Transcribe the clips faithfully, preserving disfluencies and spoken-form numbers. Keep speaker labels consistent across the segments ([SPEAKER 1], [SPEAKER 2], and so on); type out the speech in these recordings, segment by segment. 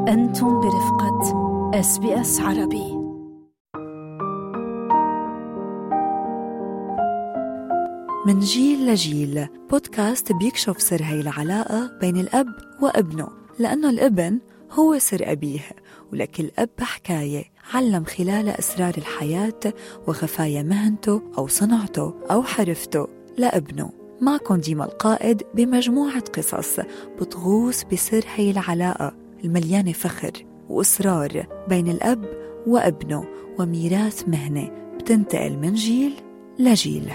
[SPEAKER 1] أنتم برفقة إس بي إس عربي. من جيل لجيل بودكاست بيكشف سر هاي العلاقة بين الأب وابنه، لأنه الابن هو سر أبيه، ولكن الأب حكاية علم خلال أسرار الحياة وخفايا مهنته أو صنعته أو حرفته لابنه. معكم ديما القائد بمجموعة قصص بتغوص بسر هاي العلاقة المليانة فخر وإصرار بين الأب وابنه، وميراث مهنة بتنتقل من جيل لجيل.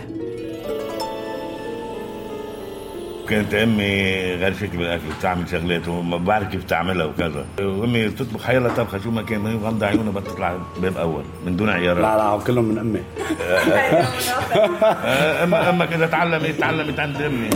[SPEAKER 2] كانت أمي غير شكل بالأكل، بتعمل شغلات وما بعرف كيف تعملها وكذا، وأمي تطبخ حيالة طبخة شو ما كان، ما يغمض عيونها بتطلع باب أول من دون عيارات.
[SPEAKER 3] لا لا كلهم من أمي.
[SPEAKER 2] أما أما كذا تعلمت تعلمت عند أمي.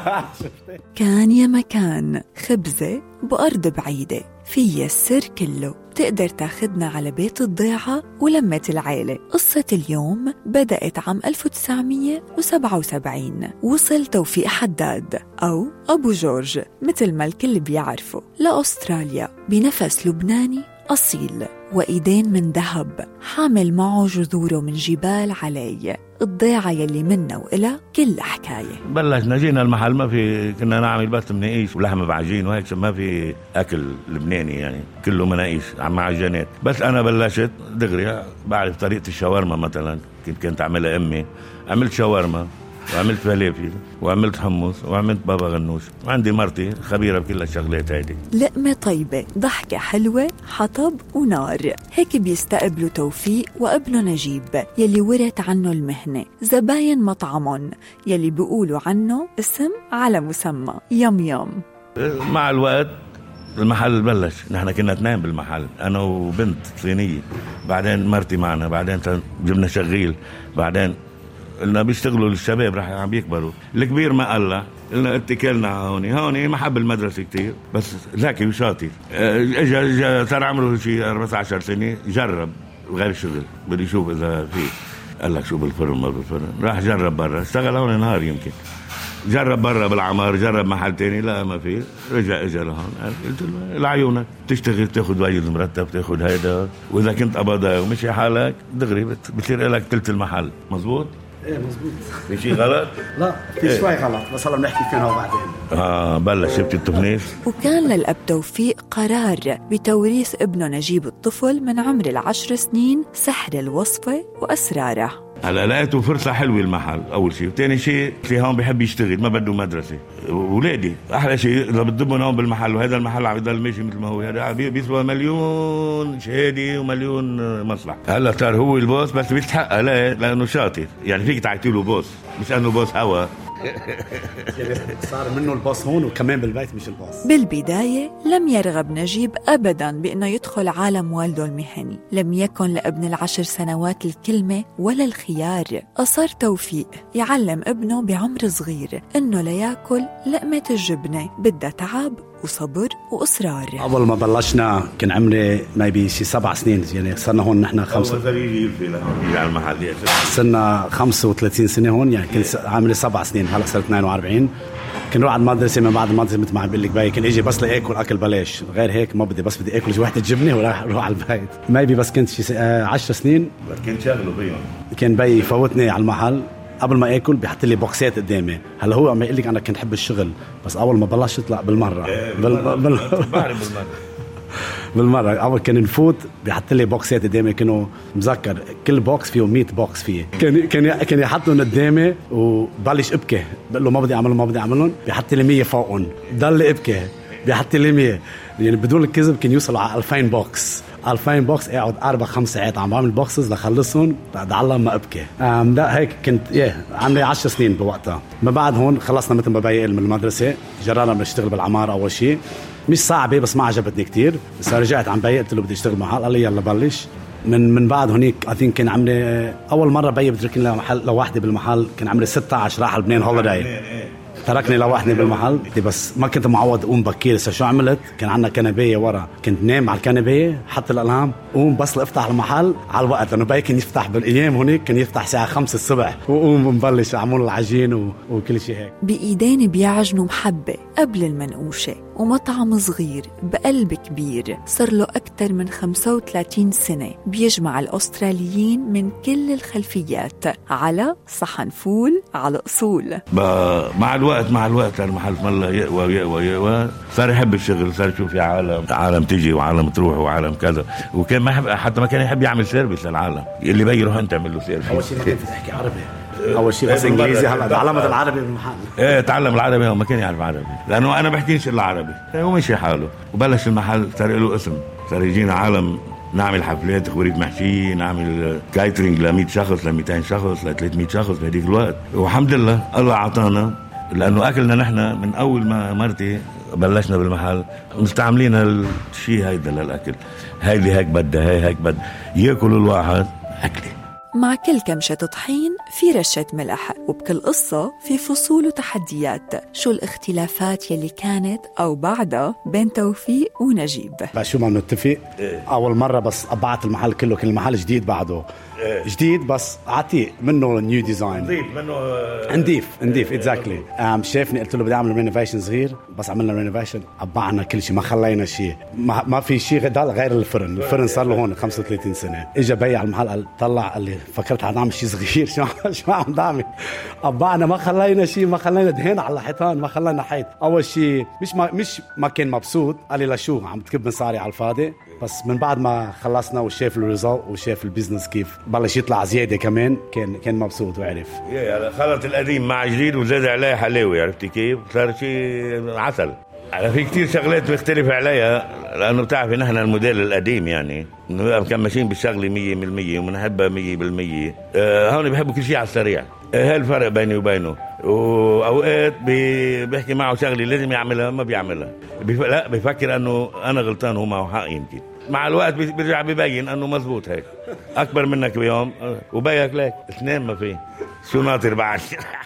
[SPEAKER 1] كان يا مكان خبزة بأرض بعيدة فيها السر كله، بتقدر تاخدنا على بيت الضيعة ولمة العيلة. قصة اليوم بدأت عام ألف وتسعمية وسبعة وسبعين. وصل توفيق حداد أو أبو جورج مثل ما الكل بيعرفه لأستراليا بنفس لبناني أصيل وإيدين من ذهب، حامل معه جذوره من جبال علي. الضيعة يلي منا وإلا كل حكاية.
[SPEAKER 2] بلشنا جينا المحل، ما في كنا نعمل بس مناقيش ولحمة بعجين وهيك، ما في أكل لبناني يعني، كله مناقيش مع عجانات. بس أنا بلشت دغري بعرف طريقة الشاورما مثلا، كنت كنت أعملها أمي. عملت شاورما وعملت فلافل وعملت حمص وعملت بابا غنوش، وعندي مرتي خبيرة بكل الشغلات هيدي.
[SPEAKER 1] لقمة طيبة، ضحكة حلوة، حطب ونار. هيك بيستقبلوا توفيق وابنه نجيب يلي ورث عنه المهنة. زباين مطعمهم يلي بيقولوا عنه اسم على مسمى يم يم.
[SPEAKER 2] مع الوقت المحل بلش، نحن كنا اثنين بالمحل، أنا وبنت صينية، بعدين مرتي معنا، بعدين جبنا شغيل، بعدين قلنا بيشتغلوا للشباب رح عم بيكبروا. الكبير ما قال قلنا اتكلنا هوني هوني ما حب المدرسة كتير، بس ذكي وشاطر. اجا اجا صار عمره شيء أربعة عشر سنة، جرب غير شغل، بدي يشوف إذا في. قال لك شو بالفرن ما بالفرن، راح جرب برا، اشتغل هون نهار يمكن، جرب برا بالعمار، جرب محل تاني، لا ما في، رجع اجا لهون. قلت له لعيونك تشتغل تاخد واجد مرتب، تاخد هيدا، واذا كنت قبضها ومشي حالك دغري بتصير لك تلت المحل. مزبوط؟
[SPEAKER 3] ايه مزبوط.
[SPEAKER 2] في شيء غلط؟
[SPEAKER 3] لا في إيه؟ شوي غلط، بس هلا بنحكي فيها بعدين.
[SPEAKER 2] اه بلش شفت التفنيش.
[SPEAKER 1] وكان للأب توفيق قرار بتوريث ابنه نجيب الطفل من عمر العشر سنين سحر الوصفة وأسراره.
[SPEAKER 2] هلا لقيته فرصة حلوة المحل أول شيء، وثاني شيء في هون بيحب يشتغل، ما بده مدرسة. ولادي أحلى شيء إذا بتضمن هون بالمحل، وهذا المحل عم يضل ماشي مثل ما هو، هذا بيسوى مليون شهادة ومليون مصلحة. هلا صار هو البوس، بس بيستحق لا لأنه شاطر، يعني فيك تعطيله بوس، مش أنه بوس هوا.
[SPEAKER 3] صار منه الباص هون وكمان بالبيت مش الباص.
[SPEAKER 1] بالبداية لم يرغب نجيب أبداً بأنه يدخل عالم والده المهني. لم يكن لابن العشر سنوات الكلمة ولا الخيار. أصر توفيق يعلم ابنه بعمر صغير إنه ليأكل لقمة الجبنة بدها تعب وصبر وإصرار.
[SPEAKER 3] أول ما بلشنا كان عمري ما يبي شي سبع سنين، يعني صرنا هون نحن خمسة.
[SPEAKER 2] أول يجي في لهون على المحل
[SPEAKER 3] صرنا خمسة وثلاثين سنة هون، يعني كنت عمري سبع سنين، هلا صرت اثنين وأربعين. كنت روح على المدرسة، من بعد المدرسة مثل ما عم بقول لك باي كان اجي بس لاكل اكل بلاش، غير هيك ما بدي، بس بدي اكل وحدة جبنة وراح اروح على البيت. ما يبي بس كنت شي عشر سنين.
[SPEAKER 2] كنت شغله بيهم، كان
[SPEAKER 3] بي يفوتني على المحل قبل ما اكل، بيحط لي بوكسات قدامي. هلا هو عم يقول لك انا كنت حب الشغل، بس اول ما بلشت اطلع بالمره
[SPEAKER 2] إيه
[SPEAKER 3] بال... بال...
[SPEAKER 2] بالمره
[SPEAKER 3] بالمره اول كان نفوت بيحط لي بوكسات قدامي، كانوا مذكر كل بوكس فيه مية بوكس فيه، كان كان كان يحطهم قدامي وبلش ابكي، بقول له ما بدي اعملهم ما بدي اعملهم، بيحط لي مية فوقهم، ضل ابكي بيحط لي مية، يعني بدون الكذب كان يوصل على ألفين بوكس. ألفين بوكس قاعد أربع خمس ساعات عم بعمل بوكسز لخلصهم لعلم ما أبكي. أم لا هيك كنت إيه عمري عشر سنين بوقتها. ما بعد هون خلصنا مثل ما بيقل من المدرسة، جربنا بنشتغل بالعمارة أول شيء، مش صعبة بس ما عجبتني كتير، بس رجعت عم بيقل، قلت له بدي اشتغل محل، قال لي يلا بلش. من من بعد هونيك أظن كان عمري أول مرة بي بتركني لمحل لوحدي بالمحل، كان عمري ستة عشر، راح لبنان هوليداي، تركني لوحدي بالمحل، بس ما كنت معود أقوم بكير. شو عملت؟ كان عندنا كنباية ورا، كنت نام على الكنباية، حط الألهام، قوم بس لأفتح المحل على الوقت، لأنه باي كان يفتح بالأيام هونيك كان يفتح الساعة خمسة الصبح، وقوم بنبلش أعمل العجين و... وكل شيء هيك.
[SPEAKER 1] بإيدين بيعجنوا محبة قبل المنقوشة، ومطعم صغير بقلب كبير صار له أكثر من خمسة وثلاثين سنة، بيجمع الأستراليين من كل الخلفيات على صحن فول على أصول.
[SPEAKER 2] مع الوقت مع الوقت المحل ملا يقوى ويقوى يقوى، صار يحب الشغل، صار يشوف في عالم عالم تيجي وعالم تروح وعالم كذا، وكان ما يحب حتى ما كان يحب يعمل سيرفيس للعالم، اللي بيروح انت تعمل له سيرفيس.
[SPEAKER 3] اول شيء ما كنت تحكي عربي، اول شيء بس انجليزي. هلا تعلمت العربي بالمحل. ايه
[SPEAKER 2] تعلم العربي، هو ما كان يعرف عربي لانه انا بحكيش الا عربي، هو مشي حاله وبلش المحل صار له اسم، صار يجينا عالم نعمل حفلات خوريت محشي، نعمل كايترينج ل مية شخص ل مئتين شخص ل ثلاثمية شخص بهديك الوقت، والحمد لله الله عطانا، لانه اكلنا نحن من اول ما مرتي بلشنا بالمحل مستعملين هالشيء هيدا للاكل، هيدي هيك بدها، هي هيك بدها، ياكل الواحد اكله.
[SPEAKER 1] مع كل كمشة طحين في رشة ملح، وبكل قصة في فصول وتحديات. شو الاختلافات يلي كانت أو بعدها بين توفيق ونجيب؟
[SPEAKER 3] بس شو ما بنتفق، أول مرة بس أبعت المحل كله، كل المحل جديد بعده جديد بس عتيق منه نيو ديزاين،
[SPEAKER 2] نضيف منه
[SPEAKER 3] نضيف نضيف اكزاكتلي. عم شافني قلت له بدي اعمل رينوفيشن صغير، بس عملنا رينوفيشن ابعنا كل شيء، ما خلينا شيء، ما, ما في شيء غير الفرن. الفرن صار له هون خمسة وثلاثين سنه. اجى بيع المحل قال طلع قال لي فكرت هنعمل شيء صغير، شو شو عم نعمل؟ ابعنا ما خلينا شيء، ما خلينا دهن على الحيطان، ما خلينا حيط. اول شيء مش ما مش ما كان مبسوط، قال لي لشو عم تكب مصاري على الفاضي. بس من بعد ما خلصنا وشاف الريزلت وشاف البيزنس كيف بلش يطلع زياده كمان، كان كان مبسوط وعرف.
[SPEAKER 2] يا خلط القديم مع جديد وزاد عليه حلاوه، عرفتي كيف؟ صار شيء عسل. على في كتير شغلات بيختلف عليها، لانه بتعرفي نحن الموديل القديم يعني انه كان ماشيين بالشغله مية بالمية وبنحبها مية بالمية. آه هون بيحبوا كل شيء على السريع، آه هاي الفرق بيني وبينه. واوقات بيحكي معه شغله لازم يعملها ما بيعملها، بيف... لا بيفكر انه انا غلطان وهو معه حق. يمكن مع الوقت بيرجع بيبين انه مزبوط هيك، اكبر منك بيوم وبيك لك اثنين ما في شو ناطر بعد.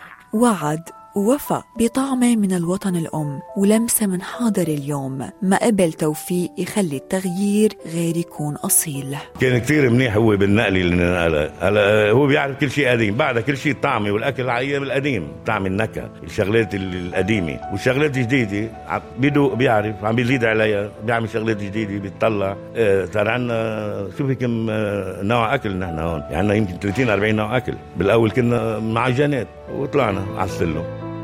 [SPEAKER 1] وعد ووفى بطعمة من الوطن الأم ولمسة من حاضر اليوم، ما قبل توفيق يخلي التغيير غير يكون أصيل.
[SPEAKER 2] كان كتير منيح هو بالنقل اللي نقله، هلا هو بيعرف كل شيء قديم، بعد كل شيء الطعمة والأكل العيب القديم، طعم النكهة، الشغلات القديمة والشغلات الجديدة بيدوق، بيعرف عم بيزيد عليها، بيعمل شغلات جديدة، بيطلع. صار عنا شوفي كم نوع أكل نحن هون، يعني عنا يمكن ثلاثين أربعين نوع أكل. بالأول كنا معجنات وطلعنا على السلم.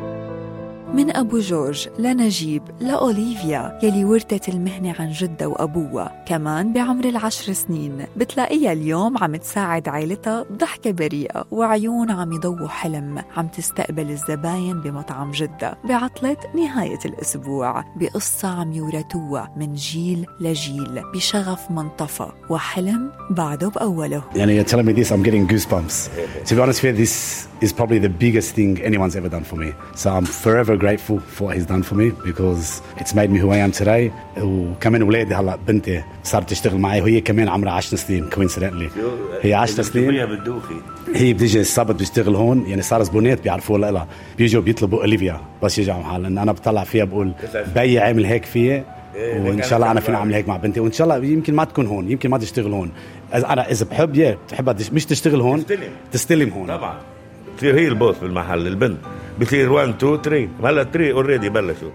[SPEAKER 1] من أبو جورج لنجيب لأوليفيا يلي ورثت المهنة عن جدة وأبوها، كمان بعمر العشر سنين بتلاقيها اليوم عم تساعد عائلتها بضحكة بريئة وعيون عم يضووا حلم، عم تستقبل الزباين بمطعم جدة بعطلة نهاية الأسبوع بقصة عم يورثوها من جيل لجيل بشغف منطفى وحلم بعده بأوله.
[SPEAKER 3] يعني you're telling me this, I'm getting goosebumps. To be honest with you, this is probably the biggest thing anyone's ever done for me. So I'm forever grateful for what he's done for me because it's made me who I am today. وكمان ولادي هلا بنتي صارت تشتغل معي وهي كمان عمرها عشر سنين coincidentally. هي عشر سنين. هي بتيجي السبت بتشتغل هون، يعني صار زبونات بيعرفوا لها، بيجوا بيطلبوا أوليفيا بس يجوا محل، لأن أنا بطلع فيها بقول بي عامل هيك فيها، وإن شاء الله أنا فينا أعمل هيك مع بنتي، وإن شاء الله يمكن ما تكون هون، يمكن ما تشتغل هون. أنا إذا بحب يا تحبها مش تشتغل هون، تستلم, تستلم هون
[SPEAKER 2] طبعا. تصير هي البوس بالمحل، البنت بتصير واحد اثنين ثلاثة، هلا ثلاثة اوريدي بلشوا.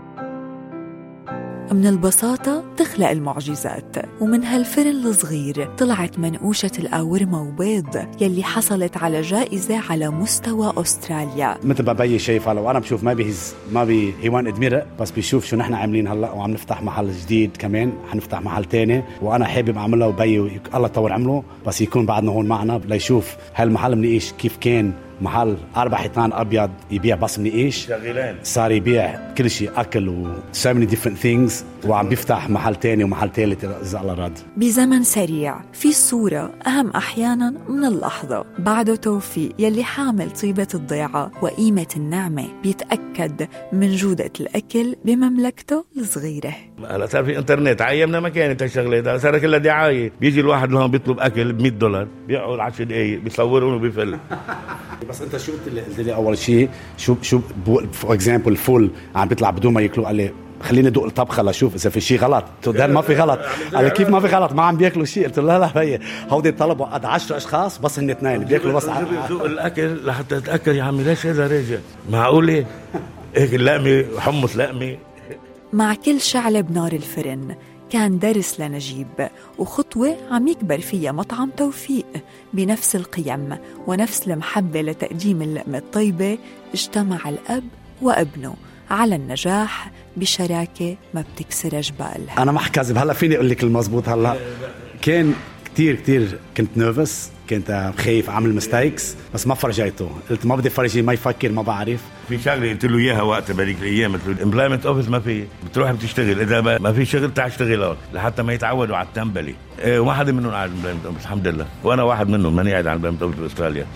[SPEAKER 1] من البساطة تخلق المعجزات، ومن هالفرن الصغير طلعت منقوشة القاورمة وبيض يلي حصلت على جائزة على مستوى أستراليا.
[SPEAKER 3] مثل ما بي شايف هلا، وأنا بشوف ما بي ما بي هي وان ادمير، بس بيشوف شو نحن عاملين هلا، وعم نفتح محل جديد كمان، حنفتح محل تاني، وأنا حابب أعملها وبي الله طور عمله، بس يكون بعدنا هون معنا ليشوف هالمحل منقيش كيف كان محل أربع حيطان أبيض يبيع بس منقيش،
[SPEAKER 2] شغلين
[SPEAKER 3] صار يبيع كل شيء أكل و so many different things، وعم بيفتح محل تاني ومحل ثالث إذا الله راد.
[SPEAKER 1] بزمن سريع في الصورة أهم أحيانا من اللحظة. بعده توفيق يلي حامل طيبة الضيعة وقيمة النعمة، بيتأكد من جودة الأكل بمملكته الصغيرة.
[SPEAKER 2] هلا صار في انترنت، عيمنا ما كانت هالشغلات، صار كلها دعاية. بيجي الواحد لهون بيطلب أكل ب مية دولار، بيقعد عشر دقايق بيصورونه وبيفل.
[SPEAKER 3] بس انت شو قلت لي؟ قلت لي اول شيء شو شو فور اكزامبل الفول عم بيطلع بدون ما ياكلوا، قال لي خليني ادوق الطبخه لاشوف اذا في شيء غلط. ده ما في غلط. قال لي كيف ما في غلط؟ ما عم بياكلوا شيء. قلت له لا لا هي هودي طلبوا قد عشرة اشخاص بس هن اثنين بياكلوا بس
[SPEAKER 2] ذوق الاكل لحتى اتاكد يا عمي ليش هذا راجع معقوله هيك اللقمه حمص لقمه.
[SPEAKER 1] مع كل شعلة بنار الفرن كان درس لنجيب وخطوة عم يكبر فيها مطعم توفيق بنفس القيم ونفس المحبة لتقديم اللقمة الطيبة. اجتمع الأب وابنه على النجاح بشراكة ما بتكسر جبال.
[SPEAKER 3] أنا ما حكذب، هلأ فيني أقول لك المزبوط. هلأ كان كتير كتير كنت نيرفس، كنت خايف أعمل مستيكس، بس ما فرجيته. قلت ما بدي فرجي ما يفكر ما بعرف.
[SPEAKER 2] في شغله قلت له اياها وقت بهذيك الايام، قلت له الامبلويمنت اوفيس ما في، بتروح بتشتغل، اذا ما في شغل تعال اشتغل هون لحتى ما يتعودوا على التنبلي. إيه وما حدا منهم قاعد بالامبلويمنت اوفيس الحمد لله، وانا واحد منهم ماني قاعد على الامبلويمنت اوفيس باستراليا.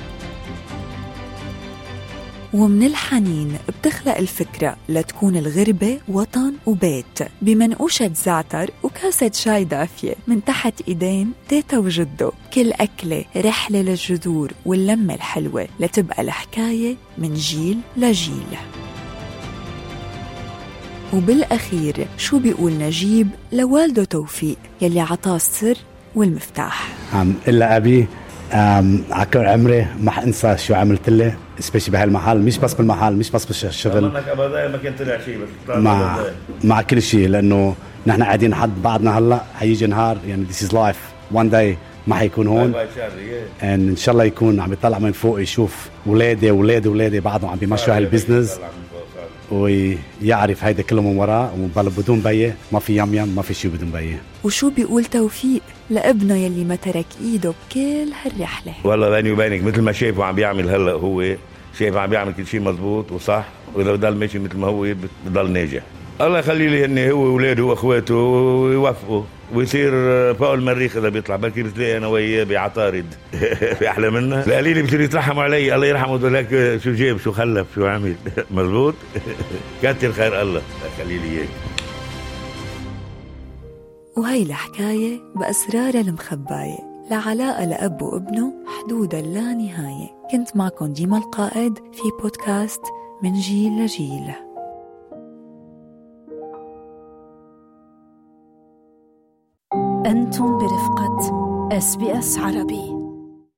[SPEAKER 1] ومن الحنين بتخلق الفكرة لتكون الغربة وطن وبيت بمنقوشة زعتر وكاسة شاي دافية من تحت إيدين تيتا وجدو. كل أكلة رحلة للجذور واللمة الحلوة لتبقى الحكاية من جيل لجيل. وبالأخير شو بيقول نجيب لوالده توفيق يلي عطاه السر والمفتاح؟
[SPEAKER 3] عم إلا أبي عكر عمري ما حنسى شو عملت له سبيشي بهالمحل، مش بس بالمحل مش بس بالشغل،
[SPEAKER 2] منك ابدا ما كنت طلع شيء بس
[SPEAKER 3] مع مع كل شيء، لانه نحن قاعدين حد بعدنا هلا حيجي نهار يعني this is life one day ما حيكون هون. ان شاء الله يكون عم يطلع من فوق يشوف اولادي اولادي اولادي بعضهم عم بيمشوا هالبزنس ويعرف هيدا كله من وراء، وبدون بيه ما في يم يم ما في شيء بدون بيه.
[SPEAKER 1] وشو بيقول توفيق لابنه يلي ما ترك ايده بكل هالرحله؟
[SPEAKER 2] والله بيني وبينك مثل ما شايفه عم بيعمل هلا، هو شايف عم بيعمل كل شيء مزبوط وصح، واذا بضل ماشي مثل ما هو بضل ناجح. الله يخلي لي اني هو واولاده واخواته ويوفقوا ويصير فوق المريخ اذا بيطلع، بلكي بتلاقي انا وياه بعطارد في احلى منه. القليل بصير يترحموا علي، الله يرحمه ذلك شو جاب شو خلف شو عمل مزبوط. كتر خير الله يخلي لي اياك.
[SPEAKER 1] وهي الحكايه باسرارها المخبايه لعلاقه لاب وابنه حدود اللا نهايه. كنت معكم ديما القائد في بودكاست من جيل لجيل.
[SPEAKER 4] أنتم برفقة إس بي إس عربي.